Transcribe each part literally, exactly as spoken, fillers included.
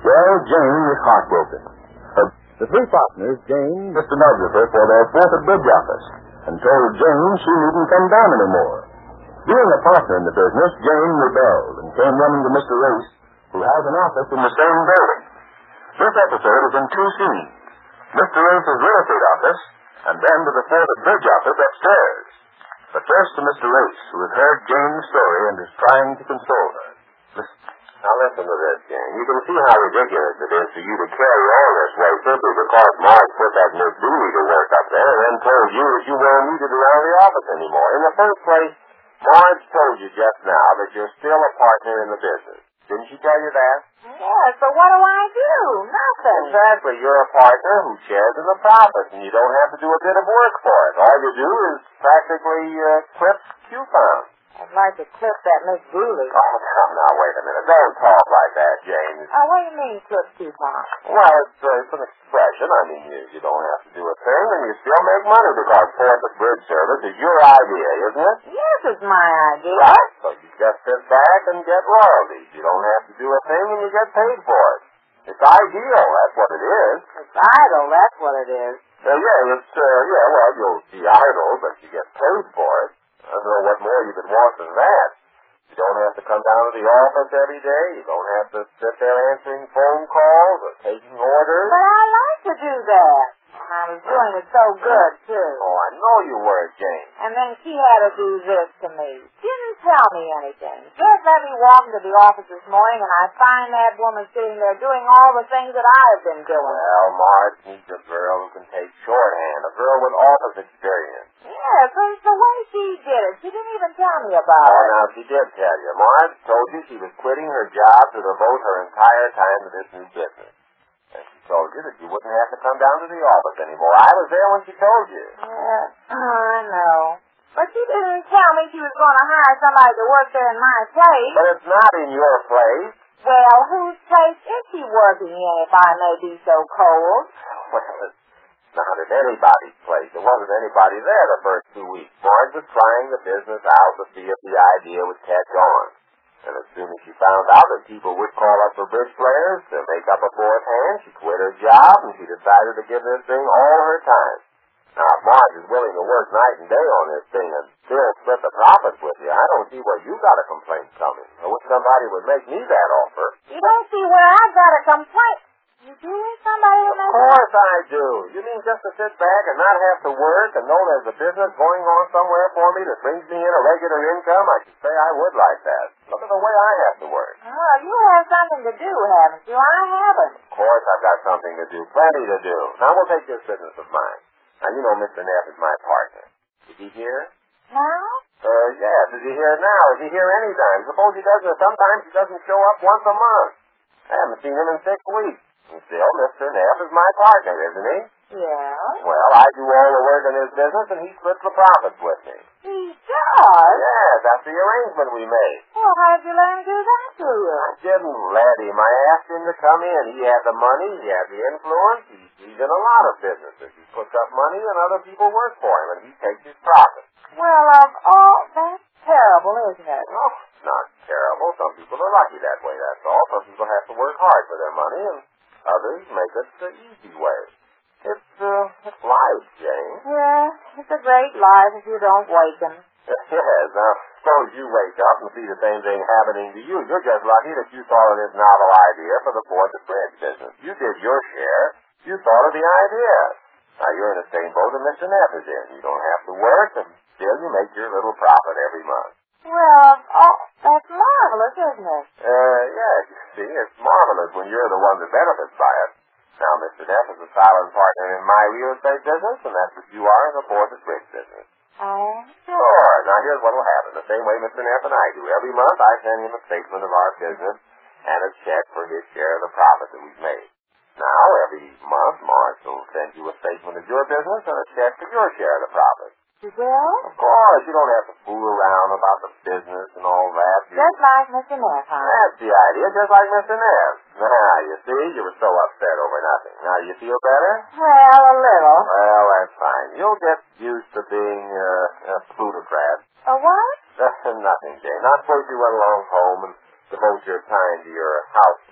Well, Jane was heartbroken. Uh, the three partners, Jane, the stenographer for their fourth at bridge office, and told Jane she needn't come down anymore. Being a partner in the business, Jane rebelled and came running to Mister Race, who has an office in the same building. This episode is in two scenes. Mister Race's real estate office, and then to the fourth at bridge office upstairs. But first to Mister Race, who has heard Jane's story and is trying to console her. Listen. Now listen to this, Jane. You can see how ridiculous it is for you to carry on this way simply because Marge put that Miss Dooley to work up there and then told you that you weren't needed around the office anymore. In the first place, Marge told you just now that you're still a partner in the business. Didn't she tell you that? Yes, but what do I do? Nothing. Exactly. You're a partner who shares in the profits, and you don't have to do a bit of work for it. All you do is practically uh, clip coupons. I'd like to clip that Miss Dooley. Oh, come now, wait a minute. Don't talk like that, Jane. Oh, what do you mean, clip coupons? Well, it's, uh, it's an expression. I mean, you, you don't have to do a thing, and you still make money because fourth at bridge service is your idea, isn't it? Yes, it's my idea. Right. So you just sit back and get royalties. You don't have to do a thing, and you get paid for it. It's ideal. That's what it is. It's idle. That's what it is. Uh, yeah, it's, uh, yeah, well, you'll be idle, but you get paid for it. I don't know what more you could want than that. You don't have to come down to the office every day. You don't have to sit there answering phone calls or taking orders. But I like to do that. I was doing it so good, too. Oh, I know you were, Jane. And then she had to do this to me. Didn't tell me anything. Just let me walk into the office this morning, and I find that woman sitting there doing all the things that I've been doing. Well, Marge needs a girl who can take shorthand, a girl with office experience. Yes, it's the way she did it. She didn't even tell me about Oh, it. now, she did tell you. Marge told you she was quitting her job to devote her entire time to this new business. And she told you that you wouldn't have to come down to the office anymore. I was there when she told you. Yeah, I know. But she didn't tell me she was going to hire somebody to work there in my place. But it's not in your place. Well, whose place is she working in, if I may be so cold? Well, it's not at anybody's place. There wasn't anybody there the first two weeks. Marge was trying the business out to see if the idea would catch on. And as soon as she found out that people would call up for bridge players to make up a fourth hand, she quit her job and she decided to give this thing all her time. Now, if Marge is willing to work night and day on this thing and still split the profits with you, I don't see where you got a complaint coming. I wish somebody would make me that offer. You don't see where I got a complaint. You do wish somebody would make Of course I do. You mean just to sit back and not have to work and know there's a business going on somewhere for me that brings me in a regular income? I should say I would like that. Look at the way I have to work. Oh, you have something to do, haven't you? I haven't. Of course I've got something to do. Plenty to do. Now we'll take this business of mine. Now, you know Mister Neff is my partner. Is he here? Now? Uh, yes. Is he here now? Is he here any time? Suppose he doesn't. Sometimes he doesn't show up once a month. I haven't seen him in six weeks. And still, Mister Neff is my partner, isn't he? Yeah. Well, I do all the work in his business, and he splits the profits with me. He does? Yes, that's the arrangement we made. Well, how did you let him do that to you? I didn't let him. I asked him to come in. He had the money. He had the influence. He's, he's in a lot of businesses. He puts up money, and other people work for him, and he takes his profits. Well, of all, that's terrible, isn't it? Oh, it's not terrible. Some people are lucky that way, that's all. Some people have to work hard for their money, and others make it the easy way. It's, uh, it's life, Jane. Yeah, it's a great life if you don't waken. Yes, now, suppose you wake up and see the same thing happening to you. You're just lucky that you thought of this novel idea for the fourth at bridge business. You did your share. You thought of the idea. Now, you're in the same boat that Mister Neff is in. You don't have to work, and still you make your little profit every month. Well, oh, that's marvelous, isn't it? Uh, yes, you see, it's marvelous when you're the one that benefits by it. Now, Mister Neff is a silent partner in my real estate business, and that's what you are in the fourth at bridge business. Oh? Sure. Now, here's what will happen. The same way Mister Neff and I do. Every month, I send him a statement of our business and a check for his share of the profit that we've made. Now, every month, Marge will send you a statement of your business and a check for your share of the profit. You will? Of course. You don't have to fool around about the business and all that. You... Just like Mister Neff, huh? That's the idea, just like Mister Neff. Now, you see, you were so upset over nothing. Now, do you feel better? Well, a little. Well, that's fine. You'll get used to being uh, a plutocrat. A what? Nothing, Jane. Not suppose you went along home and devote your time to your housekeeping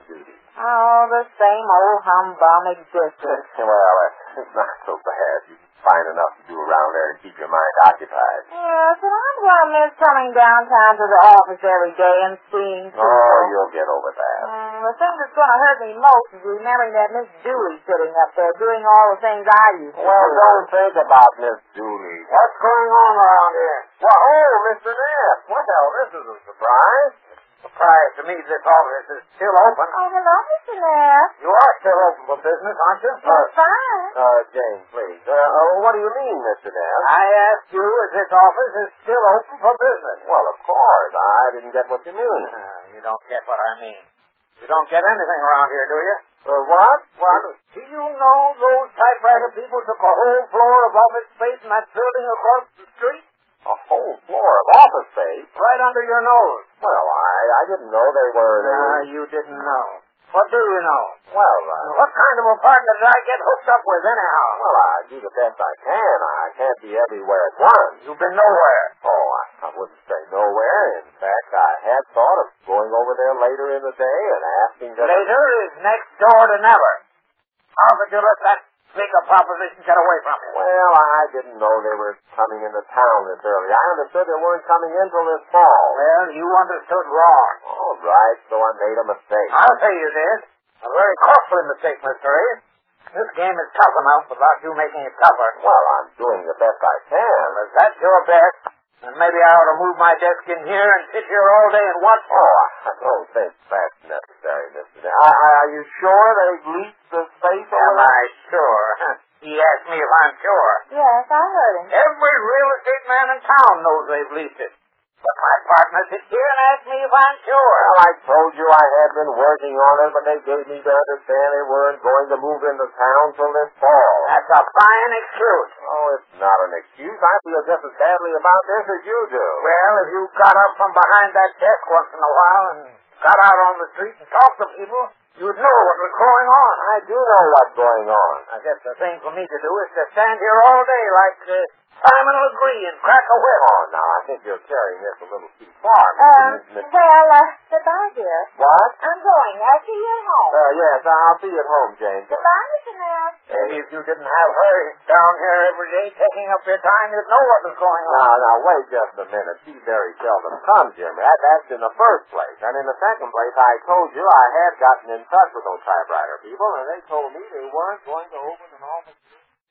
duty? Oh, the same old humbum existence. Well, it's not so bad. You can find enough to do around there and keep your mind occupied. Yes, and I'm going to miss coming downtown to the office every day and seeing people. Oh, you'll get over that. Mm, the thing that's going to hurt me most is remembering that Miss Dooley sitting up there doing all the things I used to Well, do. don't think about Miss Dooley. What's going on around here? Well, oh, Mister Neff. Well, this is a surprise. Surprise to me this office is still open. Oh, hello, Mister Neff. You are still open for business, aren't you? Well, fine. Uh, Jane, please. Uh, uh, what do you mean, Mister Neff? I asked you if this office is still open for business. Well, of course. I didn't get what you mean. Uh, you don't get what I mean. You don't get anything around here, do you? Uh, what? What? Do you know those typewriter people took a whole floor of office space in that building across the street? A whole floor of office space? Right under your nose. Well, I, I didn't know they were... Ah, uh, you didn't know. What do you know? Well, uh, what kind of a partner did I get hooked up with anyhow? Well, I do the best I can. I can't be everywhere at once. You've been nowhere. Oh, I, I wouldn't say nowhere. In fact, I had thought of going over there later in the day and asking them... Later is next door to never. How could you let that big a proposition get away from you? Well, I didn't know they were coming into town this early. I understood they weren't coming in till this fall. Well, you understood wrong. All right, so I made a mistake. I'll say you did. A very costly mistake, Mister Ace. This game is tough enough without you making it tougher. Well, I'm doing the best I can. Well, if that's your best, then maybe I ought to move my desk in here and sit here all day and watch. Oh, I don't think that's necessary, Mister Neff. Are you sure they've leased the space? Am I sure? He asked me if I'm sure. Yes, I heard him. Every real estate man in town knows they've leased it. But my partner sits here and asked me if I'm sure. Well, I told you I had been working on it, but they gave me to understand they weren't going to move into town till this fall. That's a fine excuse. Oh, it's not an excuse. I feel just as badly about this as you do. Well, if you got up from behind that desk once in a while and got out on the street and talked to people, you'd know what was going on. I do know what's going on. I guess the thing for me to do is to stand here all day like uh, Simon Legree and crack a whip. Oh, now, I think you're carrying this a little too far. Um, well, uh, goodbye, dear. What? I'm going. I'll see you at home. Uh, yes, I'll see you at home, Jane. Goodbye, Mister Neff. Maybe if you didn't have her down here every day taking up your time, you'd know what was going on. Now, now, wait just a minute. She very seldom comes here. That, that's in the first place. And in the second place, I told you I had gotten in touch with those typewriter people, and they told me they weren't going to open an office.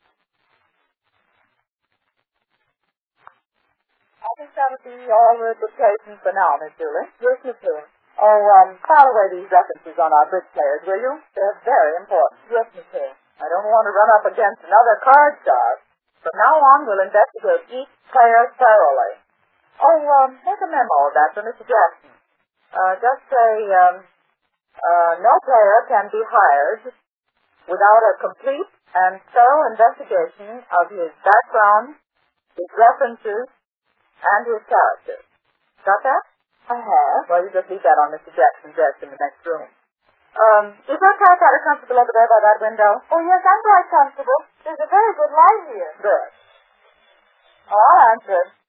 I think that'll be all the dictation for now, Miss Dooley. Yes, Miss Dooley. Oh, um, file away these references on our bridge players, will you? They're very important. Yes, Miss Dooley. I don't want to run up against another card sharp. From now on, we'll investigate each player thoroughly. Oh, um, make a memo of that for Mister Jackson. Uh, just say, um, uh, no player can be hired without a complete and thorough investigation of his background, his references, and his character. Got that? I have. Well, you just leave that on Mister Jackson's desk in the next room. Um, is that typewriter comfortable over there by that window? Oh, yes, I'm quite comfortable. There's a very good light here. Good. Oh, I'll answer it.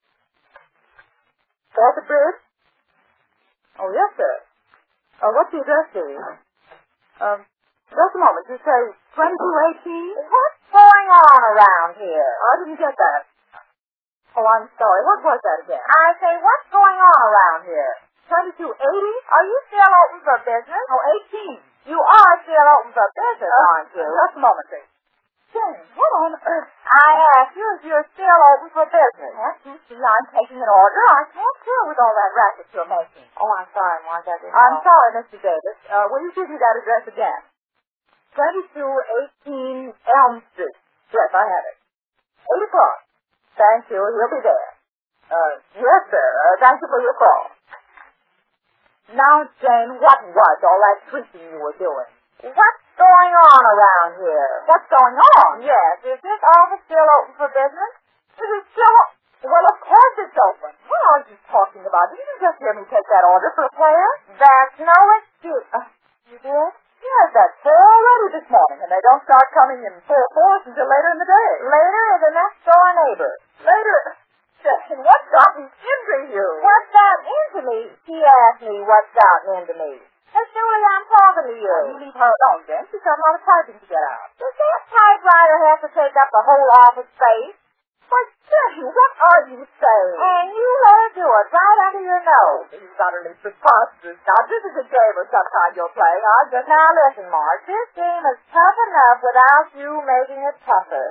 Fourth Bridge? Oh, yes, sir. Uh, what's the address, please? Um, just a moment. You say twenty-two eighteen? What's going on around here? I didn't get that. Oh, I'm sorry. What was that again? I say, what's going on around here? twenty-two eighty? Are you still open for business? Oh, eighteen. You are still open for business, uh, aren't you? Just a moment, please. Jane, what on earth? I asked you if you're still open for business. Yes, you see, I'm taking an order. I can't deal with all that racket you're making. Oh, I'm sorry, Mark. I didn't I'm know. sorry, Mister Davis. Uh, will you give me that address again? twenty-two eighteen Elm Street. Yes, I have it. eight o'clock. Thank you. He'll be there. Uh, yes, sir. Uh, thank you for your call. Now, Jane, what was all that tweaking you were doing? What's going on around here? What's going on? Yes. Is this office still open for business? Is it still open? Well, of course it's open. What are you talking about? Didn't you just hear me take that order for a player? That's no excuse. Uh, you did? Yes, that's four already this morning, and they don't start coming in full force until later in the day. Later is the next door neighbor. Later? Jane, what's gotten into you? What's gotten into me? He asked me what's gotten into me. Miss Julie, I'm talking to you. You leave her alone, Jen. She's got a lot of typing to get out. Does that typewriter have to take up the whole office space? But, Jen, what are you saying? And you let her do it right under your nose. You've got her preposterous. Now, this is a game or some kind you're playing, huh? Just now, listen, Mark. This game is tough enough without you making it tougher.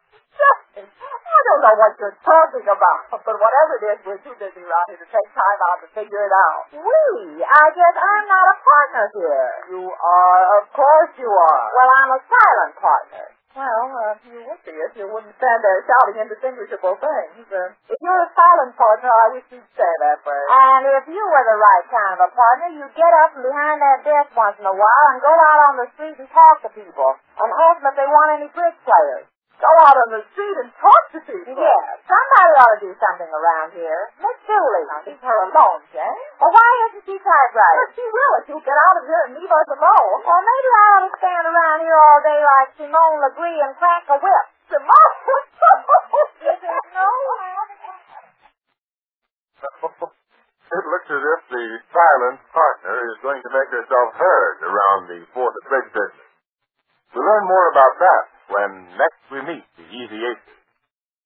I don't know what you're talking about, but whatever it is, we're too busy around here to take time out to figure it out. We? I guess I'm not a partner here. You are. Of course you are. Well, I'm a silent partner. Well, uh, you would be if you wouldn't stand there shouting indistinguishable things. Uh, if you're a silent partner, I wish you'd say that first. And if you were the right kind of a partner, you'd get up from behind that desk once in a while and go out on the street and talk to people and ask them if they want any bridge players. Go out on the street and talk to people? Yes. Somebody ought to do something around here. Miss Julie. Now, leave her alone, Jane. Well, why isn't she typewriter? Well, she will if you'll get out of here and leave us alone. Well, maybe I ought to stand around here all day like Simone Legree and crack a whip. Simone? No. It looks as if the silent partner is going to make herself heard around the Fourth and Bridge business. We'll learn more about that when next we meet the Easy Aces.